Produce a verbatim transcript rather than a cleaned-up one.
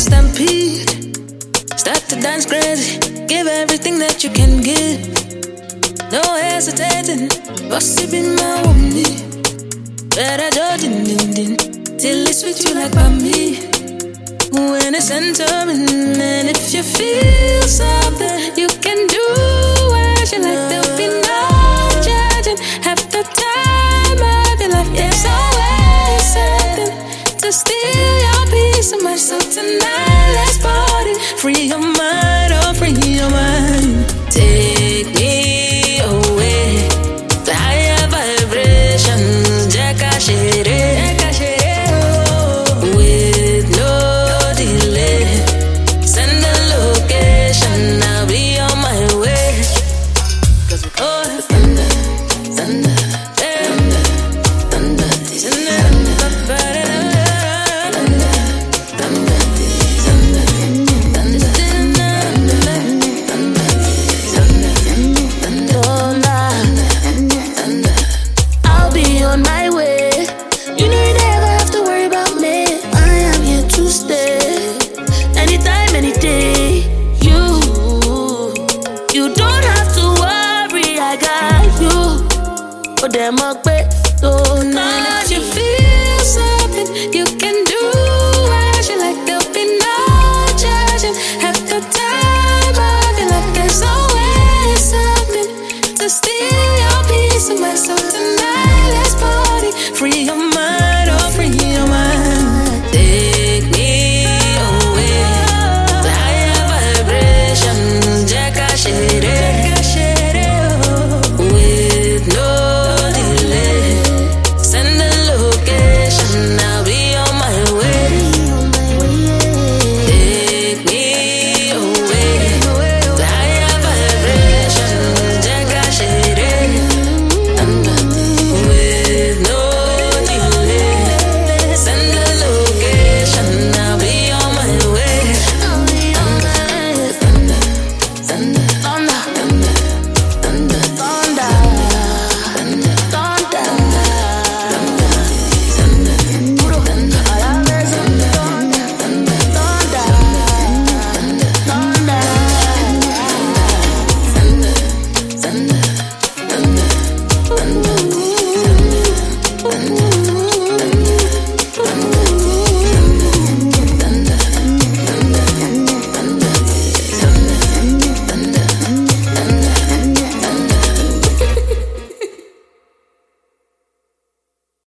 stampede. Start to dance crazy, give everything that you can give. No hesitating, bossy be my woman. Better judging, din din, till it's with you like by me. When it's entering, and if you feel something, you can do as you like. There'll be no judging. Have the time of your life. There's always something to steal your peace of mind. So tonight, let's party. Free your mind, oh, free your mind. Take me away to higher vibrations. Jacka shere, jacka shere, oh. With no delay, send the location. I'll be on my way. 'Cause we're going thunder, thunder, thunder, thunder, thunder, them up, don't know. If you feel something, you can do as you like. There'll be no judging. Have the time of your life. There's always something to steal your peace of mind. So